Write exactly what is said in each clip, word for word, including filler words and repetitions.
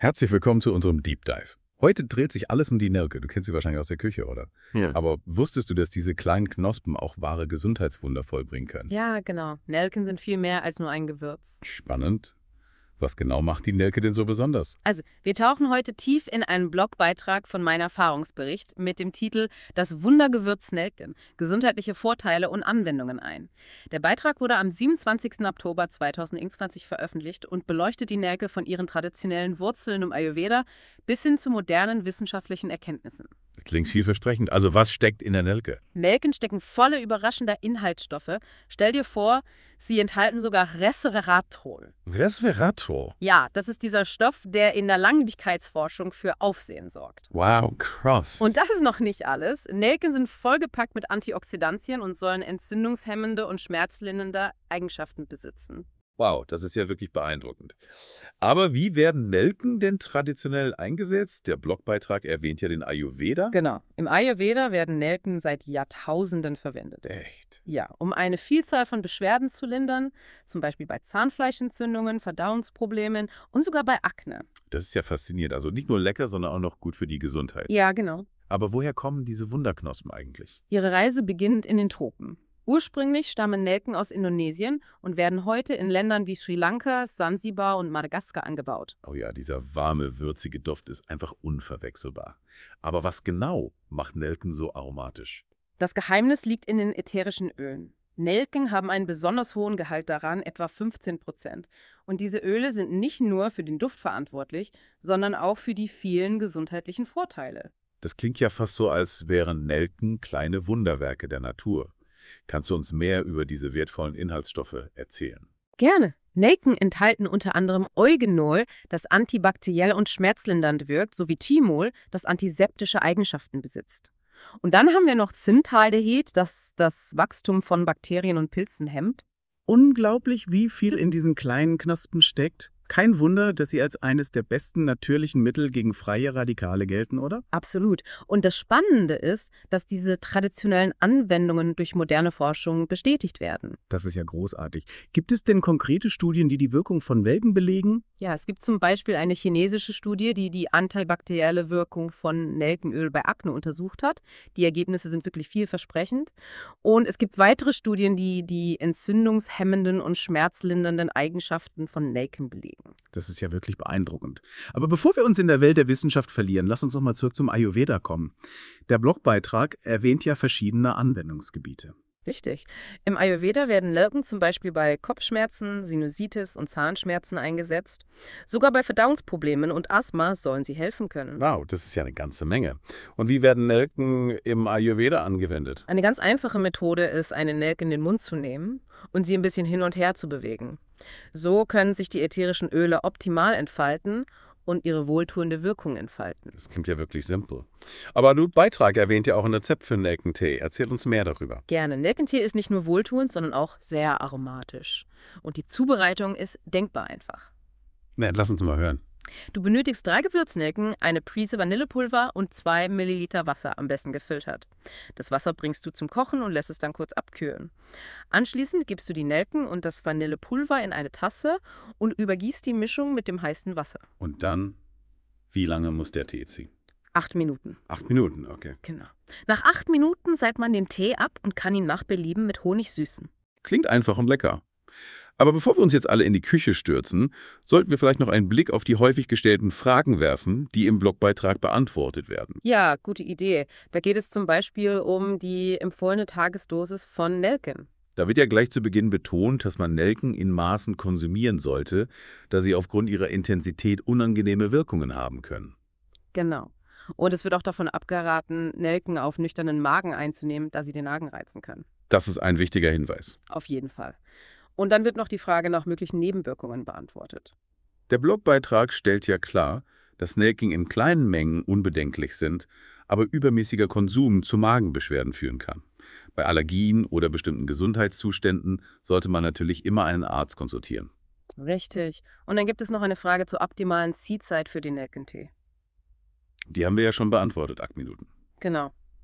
Herzlich willkommen zu unserem Deep Dive. Heute dreht sich alles um die Nelke. Du kennst sie wahrscheinlich aus der Küche, oder? Ja. Aber wusstest du, dass diese kleinen Knospen auch wahre Gesundheitswunder vollbringen können? Ja, genau. Nelken sind viel mehr als nur ein Gewürz. Spannend. Was genau macht die Nelke denn so besonders? Also, wir tauchen heute tief in einen Blogbeitrag von meinem Erfahrungsbericht mit dem Titel Das Wundergewürz Nelken – gesundheitliche Vorteile und Anwendungen ein. Der Beitrag wurde am siebenundzwanzigsten Oktober zweitausendeinundzwanzig veröffentlicht und beleuchtet die Nelke von ihren traditionellen Wurzeln im Ayurveda bis hin zu modernen wissenschaftlichen Erkenntnissen. Das klingt vielversprechend. Also was steckt in der Nelke? Nelken stecken voller überraschender Inhaltsstoffe. Stell dir vor, sie enthalten sogar Resveratrol. Resveratrol. Ja, das ist dieser Stoff, der in der Langlebigkeitsforschung für Aufsehen sorgt. Wow, krass. Und das ist noch nicht alles. Nelken sind vollgepackt mit Antioxidantien und sollen entzündungshemmende und schmerzlindernde Eigenschaften besitzen. Wow, das ist ja wirklich beeindruckend. Aber wie werden Nelken denn traditionell eingesetzt? Der Blogbeitrag erwähnt ja den Ayurveda. Genau. Im Ayurveda werden Nelken seit Jahrtausenden verwendet. Echt? Ja, um eine Vielzahl von Beschwerden zu lindern, zum Beispiel bei Zahnfleischentzündungen, Verdauungsproblemen und sogar bei Akne. Das ist ja faszinierend. Also nicht nur lecker, sondern auch noch gut für die Gesundheit. Ja, genau. Aber woher kommen diese Wunderknospen eigentlich? Ihre Reise beginnt in den Tropen. Ursprünglich stammen Nelken aus Indonesien und werden heute in Ländern wie Sri Lanka, Sansibar und Madagaskar angebaut. Oh ja, dieser warme, würzige Duft ist einfach unverwechselbar. Aber was genau macht Nelken so aromatisch? Das Geheimnis liegt in den ätherischen Ölen. Nelken haben einen besonders hohen Gehalt daran, etwa fünfzehn Prozent. Und diese Öle sind nicht nur für den Duft verantwortlich, sondern auch für die vielen gesundheitlichen Vorteile. Das klingt ja fast so, als wären Nelken kleine Wunderwerke der Natur. Kannst du uns mehr über diese wertvollen Inhaltsstoffe erzählen? Gerne. Nelken enthalten unter anderem Eugenol, das antibakteriell und schmerzlindernd wirkt, sowie Thymol, das antiseptische Eigenschaften besitzt. Und dann haben wir noch Zimtaldehyd, das das Wachstum von Bakterien und Pilzen hemmt. Unglaublich, wie viel in diesen kleinen Knospen steckt. Kein Wunder, dass sie als eines der besten natürlichen Mittel gegen freie Radikale gelten, oder? Absolut. Und das Spannende ist, dass diese traditionellen Anwendungen durch moderne Forschung bestätigt werden. Das ist ja großartig. Gibt es denn konkrete Studien, die die Wirkung von Nelken belegen? Ja, es gibt zum Beispiel eine chinesische Studie, die die antibakterielle Wirkung von Nelkenöl bei Akne untersucht hat. Die Ergebnisse sind wirklich vielversprechend. Und es gibt weitere Studien, die die entzündungshemmenden und schmerzlindernden Eigenschaften von Nelken belegen. Das ist ja wirklich beeindruckend. Aber bevor wir uns in der Welt der Wissenschaft verlieren, lass uns noch mal zurück zum Ayurveda kommen. Der Blogbeitrag erwähnt ja verschiedene Anwendungsgebiete. Richtig. Im Ayurveda werden Nelken zum Beispiel bei Kopfschmerzen, Sinusitis und Zahnschmerzen eingesetzt. Sogar bei Verdauungsproblemen und Asthma sollen sie helfen können. Wow, das ist ja eine ganze Menge. Und wie werden Nelken im Ayurveda angewendet? Eine ganz einfache Methode ist, eine Nelke in den Mund zu nehmen und sie ein bisschen hin und her zu bewegen. So können sich die ätherischen Öle optimal entfalten und ihre wohltuende Wirkung entfalten. Das klingt ja wirklich simpel. Aber der Beitrag erwähnt ja auch ein Rezept für Nelkentee. Erzähl uns mehr darüber. Gerne. Nelkentee ist nicht nur wohltuend, sondern auch sehr aromatisch. Und die Zubereitung ist denkbar einfach. Na, lass uns mal hören. Du benötigst drei Gewürznelken, eine Prise Vanillepulver und zwei Milliliter Wasser, am besten gefiltert. Das Wasser bringst du zum Kochen und lässt es dann kurz abkühlen. Anschließend gibst du die Nelken und das Vanillepulver in eine Tasse und übergießt die Mischung mit dem heißen Wasser. Und dann, wie lange muss der Tee ziehen? Acht Minuten. Acht Minuten, okay. Genau. Nach acht Minuten seit man den Tee ab und kann ihn nach Belieben mit Honig süßen. Klingt einfach und lecker. Aber bevor wir uns jetzt alle in die Küche stürzen, sollten wir vielleicht noch einen Blick auf die häufig gestellten Fragen werfen, die im Blogbeitrag beantwortet werden. Ja, gute Idee. Da geht es zum Beispiel um die empfohlene Tagesdosis von Nelken. Da wird ja gleich zu Beginn betont, dass man Nelken in Maßen konsumieren sollte, da sie aufgrund ihrer Intensität unangenehme Wirkungen haben können. Genau. Und es wird auch davon abgeraten, Nelken auf nüchternen Magen einzunehmen, da sie den Magen reizen können. Das ist ein wichtiger Hinweis. Auf jeden Fall. Und dann wird noch die Frage nach möglichen Nebenwirkungen beantwortet. Der Blogbeitrag stellt ja klar, dass Nelken in kleinen Mengen unbedenklich sind, aber übermäßiger Konsum zu Magenbeschwerden führen kann. Bei Allergien oder bestimmten Gesundheitszuständen sollte man natürlich immer einen Arzt konsultieren. Richtig. Und dann gibt es noch eine Frage zur optimalen Ziehzeit für den Nelkentee. Die haben wir ja schon beantwortet, acht Minuten. Genau.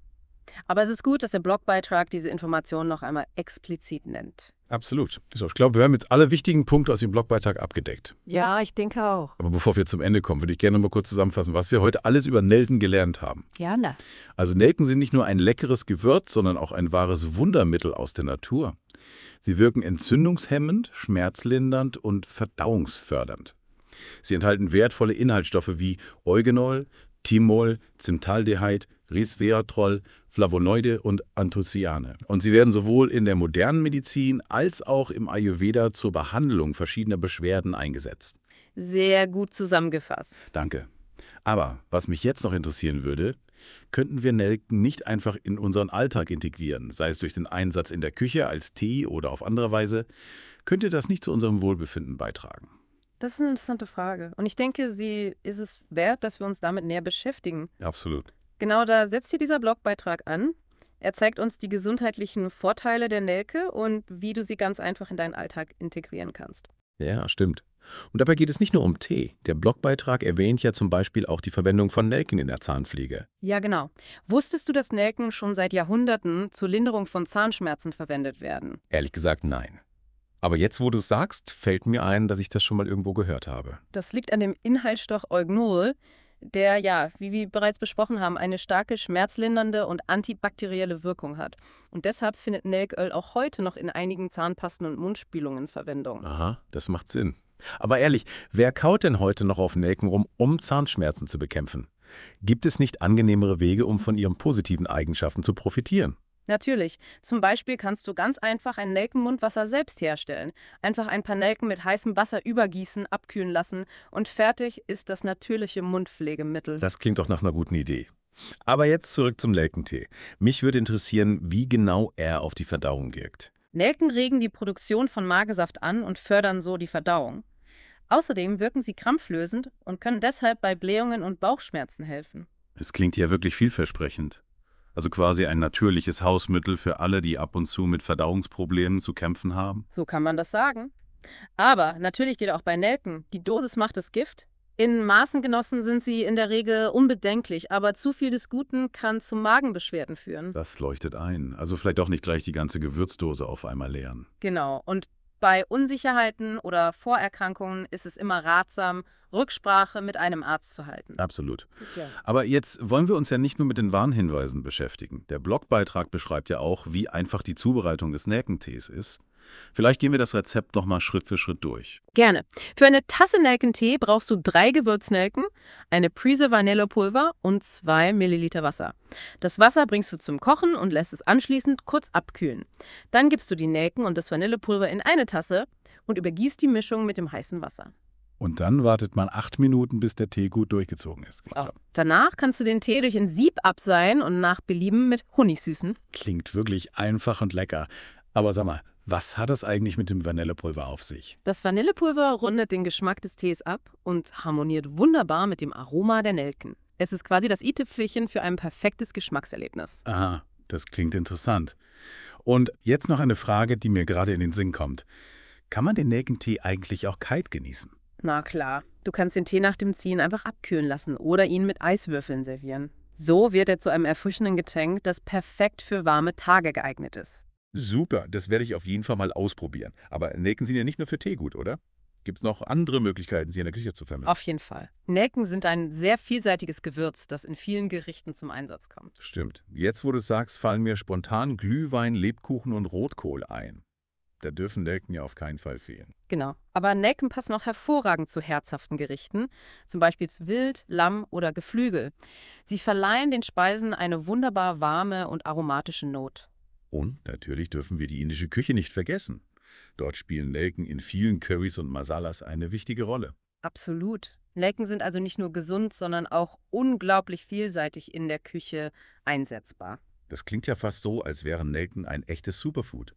Aber es ist gut, dass der Blogbeitrag diese Informationen noch einmal explizit nennt. Absolut. So, ich glaube, wir haben jetzt alle wichtigen Punkte aus dem Blogbeitrag abgedeckt. Ja, ich denke auch. Aber bevor wir zum Ende kommen, würde ich gerne noch mal kurz zusammenfassen, was wir heute alles über Nelken gelernt haben. Gerne. Also Nelken sind nicht nur ein leckeres Gewürz, sondern auch ein wahres Wundermittel aus der Natur. Sie wirken entzündungshemmend, schmerzlindernd und verdauungsfördernd. Sie enthalten wertvolle Inhaltsstoffe wie Eugenol, Thymol, Zimtaldehyd, Resveratrol, Flavonoide und Anthocyane. Und sie werden sowohl in der modernen Medizin als auch im Ayurveda zur Behandlung verschiedener Beschwerden eingesetzt. Sehr gut zusammengefasst. Danke. Aber was mich jetzt noch interessieren würde, könnten wir Nelken nicht einfach in unseren Alltag integrieren, sei es durch den Einsatz in der Küche als Tee oder auf andere Weise, könnte das nicht zu unserem Wohlbefinden beitragen? Das ist eine interessante Frage. Und ich denke, sie ist es wert, dass wir uns damit näher beschäftigen. Absolut. Genau da setzt hier dieser Blogbeitrag an. Er zeigt uns die gesundheitlichen Vorteile der Nelke und wie du sie ganz einfach in deinen Alltag integrieren kannst. Ja, stimmt. Und dabei geht es nicht nur um Tee. Der Blogbeitrag erwähnt ja zum Beispiel auch die Verwendung von Nelken in der Zahnpflege. Ja, genau. Wusstest du, dass Nelken schon seit Jahrhunderten zur Linderung von Zahnschmerzen verwendet werden? Ehrlich gesagt, nein. Aber jetzt, wo du es sagst, fällt mir ein, dass ich das schon mal irgendwo gehört habe. Das liegt an dem Inhaltsstoff Eugenol, der, ja, wie wir bereits besprochen haben, eine starke schmerzlindernde und antibakterielle Wirkung hat. Und deshalb findet Nelköl auch heute noch in einigen Zahnpasten und Mundspülungen Verwendung. Aha, das macht Sinn. Aber ehrlich, wer kaut denn heute noch auf Nelken rum, um Zahnschmerzen zu bekämpfen? Gibt es nicht angenehmere Wege, um von ihren positiven Eigenschaften zu profitieren? Natürlich. Zum Beispiel kannst du ganz einfach ein Nelkenmundwasser selbst herstellen. Einfach ein paar Nelken mit heißem Wasser übergießen, abkühlen lassen und fertig ist das natürliche Mundpflegemittel. Das klingt doch nach einer guten Idee. Aber jetzt zurück zum Nelkentee. Mich würde interessieren, wie genau er auf die Verdauung wirkt. Nelken regen die Produktion von Magensaft an und fördern so die Verdauung. Außerdem wirken sie krampflösend und können deshalb bei Blähungen und Bauchschmerzen helfen. Es klingt ja wirklich vielversprechend. Also quasi ein natürliches Hausmittel für alle, die ab und zu mit Verdauungsproblemen zu kämpfen haben. So kann man das sagen. Aber natürlich gilt auch bei Nelken, die Dosis macht das Gift. In Maßen genossen sind sie in der Regel unbedenklich, aber zu viel des Guten kann zu Magenbeschwerden führen. Das leuchtet ein. Also vielleicht auch nicht gleich die ganze Gewürzdose auf einmal leeren. Genau. Und bei Unsicherheiten oder Vorerkrankungen ist es immer ratsam, Rücksprache mit einem Arzt zu halten. Absolut. Ja. Aber jetzt wollen wir uns ja nicht nur mit den Warnhinweisen beschäftigen. Der Blogbeitrag beschreibt ja auch, wie einfach die Zubereitung des Nelkentees ist. Vielleicht gehen wir das Rezept noch mal Schritt für Schritt durch. Gerne. Für eine Tasse Nelkentee brauchst du drei Gewürznelken, eine Prise Vanillepulver und zwei Milliliter Wasser. Das Wasser bringst du zum Kochen und lässt es anschließend kurz abkühlen. Dann gibst du die Nelken und das Vanillepulver in eine Tasse und übergießt die Mischung mit dem heißen Wasser. Und dann wartet man acht Minuten, bis der Tee gut durchgezogen ist. Oh. Danach kannst du den Tee durch ein Sieb abseihen und nach Belieben mit Honig süßen. Klingt wirklich einfach und lecker. Aber sag mal, was hat es eigentlich mit dem Vanillepulver auf sich? Das Vanillepulver rundet den Geschmack des Tees ab und harmoniert wunderbar mit dem Aroma der Nelken. Es ist quasi das i-Tüpfelchen für ein perfektes Geschmackserlebnis. Aha, das klingt interessant. Und jetzt noch eine Frage, die mir gerade in den Sinn kommt. Kann man den Nelkentee eigentlich auch kalt genießen? Na klar, du kannst den Tee nach dem Ziehen einfach abkühlen lassen oder ihn mit Eiswürfeln servieren. So wird er zu einem erfrischenden Getränk, das perfekt für warme Tage geeignet ist. Super, das werde ich auf jeden Fall mal ausprobieren. Aber Nelken sind ja nicht nur für Tee gut, oder? Gibt es noch andere Möglichkeiten, sie in der Küche zu verwenden? Auf jeden Fall. Nelken sind ein sehr vielseitiges Gewürz, das in vielen Gerichten zum Einsatz kommt. Stimmt. Jetzt, wo du es sagst, fallen mir spontan Glühwein, Lebkuchen und Rotkohl ein. Da dürfen Nelken ja auf keinen Fall fehlen. Genau. Aber Nelken passen auch hervorragend zu herzhaften Gerichten, zum Beispiel zu Wild, Lamm oder Geflügel. Sie verleihen den Speisen eine wunderbar warme und aromatische Note. Und natürlich dürfen wir die indische Küche nicht vergessen. Dort spielen Nelken in vielen Currys und Masalas eine wichtige Rolle. Absolut. Nelken sind also nicht nur gesund, sondern auch unglaublich vielseitig in der Küche einsetzbar. Das klingt ja fast so, als wären Nelken ein echtes Superfood.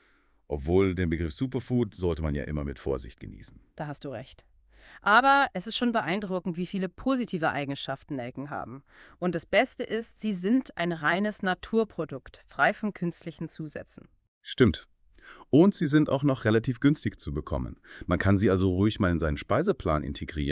Obwohl den Begriff Superfood sollte man ja immer mit Vorsicht genießen. Da hast du recht. Aber es ist schon beeindruckend, wie viele positive Eigenschaften Nelken haben. Und das Beste ist, sie sind ein reines Naturprodukt, frei von künstlichen Zusätzen. Stimmt. Und sie sind auch noch relativ günstig zu bekommen. Man kann sie also ruhig mal in seinen Speiseplan integrieren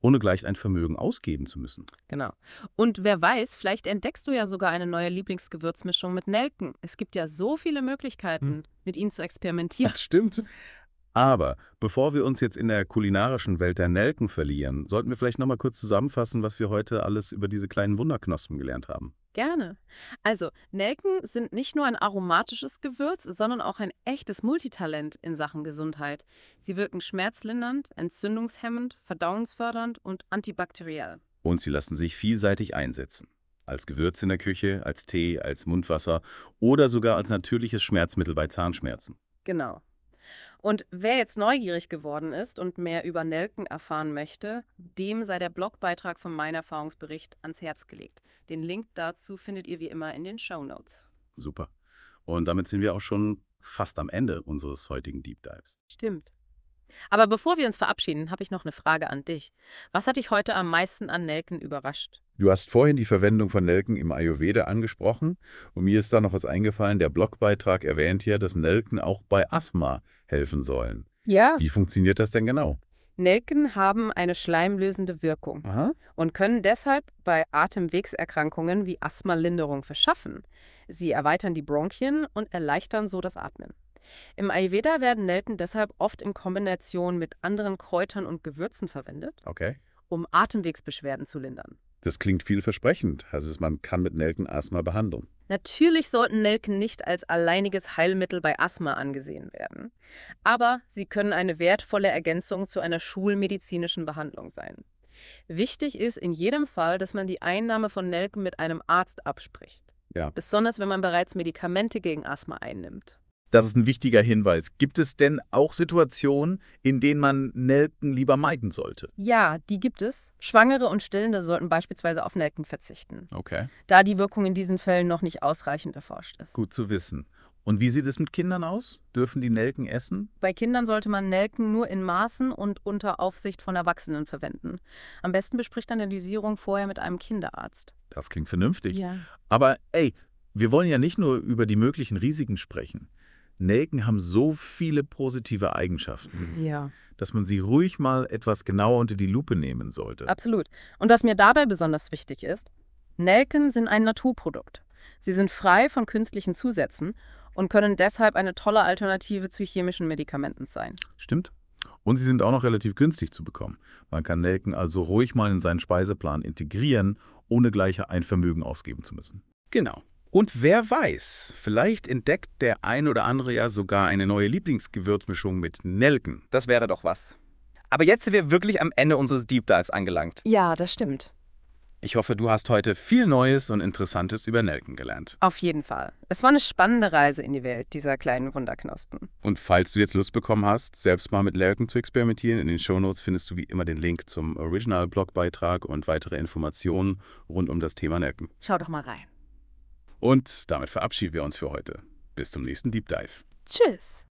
ohne gleich ein Vermögen ausgeben zu müssen. Genau. Und wer weiß, vielleicht entdeckst du ja sogar eine neue Lieblingsgewürzmischung mit Nelken. Es gibt ja so viele Möglichkeiten, Hm. mit ihnen zu experimentieren. Das stimmt. Aber bevor wir uns jetzt in der kulinarischen Welt der Nelken verlieren, sollten wir vielleicht noch mal kurz zusammenfassen, was wir heute alles über diese kleinen Wunderknospen gelernt haben. Gerne. Also, Nelken sind nicht nur ein aromatisches Gewürz, sondern auch ein echtes Multitalent in Sachen Gesundheit. Sie wirken schmerzlindernd, entzündungshemmend, verdauungsfördernd und antibakteriell. Und sie lassen sich vielseitig einsetzen. Als Gewürz in der Küche, als Tee, als Mundwasser oder sogar als natürliches Schmerzmittel bei Zahnschmerzen. Genau. Und wer jetzt neugierig geworden ist und mehr über Nelken erfahren möchte, dem sei der Blogbeitrag von meinem Erfahrungsbericht ans Herz gelegt. Den Link dazu findet ihr wie immer in den Shownotes. Super. Und damit sind wir auch schon fast am Ende unseres heutigen Deep Dives. Stimmt. Aber bevor wir uns verabschieden, habe ich noch eine Frage an dich. Was hat dich heute am meisten an Nelken überrascht? Du hast vorhin die Verwendung von Nelken im Ayurveda angesprochen und mir ist da noch was eingefallen. Der Blogbeitrag erwähnt ja, dass Nelken auch bei Asthma helfen sollen. Ja. Wie funktioniert das denn genau? Nelken haben eine schleimlösende Wirkung Aha. und können deshalb bei Atemwegserkrankungen wie Asthma Linderung verschaffen. Sie erweitern die Bronchien und erleichtern so das Atmen. Im Ayurveda werden Nelken deshalb oft in Kombination mit anderen Kräutern und Gewürzen verwendet, Okay. um Atemwegsbeschwerden zu lindern. Das klingt vielversprechend. Also man kann mit Nelken Asthma behandeln. Natürlich sollten Nelken nicht als alleiniges Heilmittel bei Asthma angesehen werden, aber sie können eine wertvolle Ergänzung zu einer schulmedizinischen Behandlung sein. Wichtig ist in jedem Fall, dass man die Einnahme von Nelken mit einem Arzt abspricht, Ja. besonders wenn man bereits Medikamente gegen Asthma einnimmt. Das ist ein wichtiger Hinweis. Gibt es denn auch Situationen, in denen man Nelken lieber meiden sollte? Ja, die gibt es. Schwangere und Stillende sollten beispielsweise auf Nelken verzichten, Okay. da die Wirkung in diesen Fällen noch nicht ausreichend erforscht ist. Gut zu wissen. Und wie sieht es mit Kindern aus? Dürfen die Nelken essen? Bei Kindern sollte man Nelken nur in Maßen und unter Aufsicht von Erwachsenen verwenden. Am besten bespricht dann die Dosierung vorher mit einem Kinderarzt. Das klingt vernünftig. Ja. Aber ey, wir wollen ja nicht nur über die möglichen Risiken sprechen. Nelken haben so viele positive Eigenschaften, Ja, dass man sie ruhig mal etwas genauer unter die Lupe nehmen sollte. absolut. Und was mir dabei besonders wichtig ist, Nelken sind ein Naturprodukt. Sie sind frei von künstlichen Zusätzen und können deshalb eine tolle Alternative zu chemischen Medikamenten sein. Stimmt. Und sie sind auch noch relativ günstig zu bekommen. Man kann Nelken also ruhig mal in seinen Speiseplan integrieren, ohne gleich ein Vermögen ausgeben zu müssen. Genau. Und wer weiß, vielleicht entdeckt der ein oder andere ja sogar eine neue Lieblingsgewürzmischung mit Nelken. Das wäre doch was. Aber jetzt sind wir wirklich am Ende unseres Deep Dives angelangt. Ja, das stimmt. Ich hoffe, du hast heute viel Neues und Interessantes über Nelken gelernt. Auf jeden Fall. Es war eine spannende Reise in die Welt dieser kleinen Wunderknospen. Und falls du jetzt Lust bekommen hast, selbst mal mit Nelken zu experimentieren, in den Shownotes findest du wie immer den Link zum Original-Blogbeitrag und weitere Informationen rund um das Thema Nelken. Schau doch mal rein. Und damit verabschieden wir uns für heute. Bis zum nächsten Deep Dive. Tschüss.